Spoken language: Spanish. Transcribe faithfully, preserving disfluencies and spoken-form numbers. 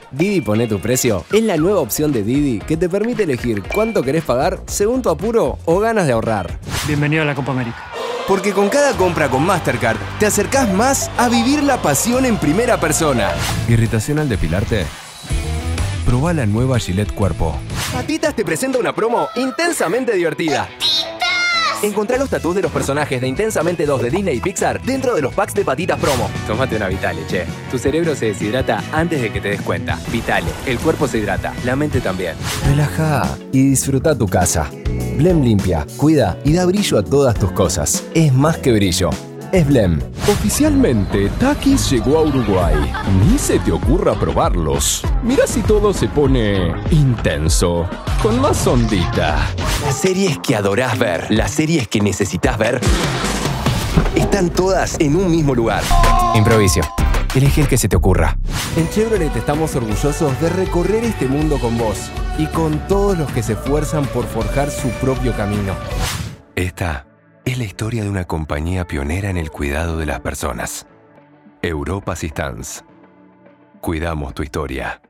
Didi Pone Tu Precio es la nueva opción de Didi que te permite elegir cuánto querés pagar según tu apuro o ganas de ahorrar. Bienvenido a la Copa América. Porque con cada compra con Mastercard te acercás más a vivir la pasión en primera persona. ¿Irritación al depilarte? Probá la nueva Gillette Cuerpo. Patitas te presenta una promo intensamente divertida. Encontrá los tatús de los personajes de Intensamente dos de Disney y Pixar dentro de los packs de Patitas Promo. Tómate una Vitale, che. Tu cerebro se deshidrata antes de que te des cuenta. Vitale, el cuerpo se hidrata, la mente también. Relajá y disfruta tu casa. Blem limpia, cuida y da brillo a todas tus cosas. Es más que brillo. Es Blem. Oficialmente, Takis llegó a Uruguay. Ni se te ocurra probarlos. Mira si todo se pone intenso, con más ondita. Las series que adorás ver, las series que necesitas ver, están todas en un mismo lugar. Improvisio. Elige el que se te ocurra. En Chevrolet estamos orgullosos de recorrer este mundo con vos y con todos los que se esfuerzan por forjar su propio camino. Esta es la historia de una compañía pionera en el cuidado de las personas. Europa Assistance. Cuidamos tu historia.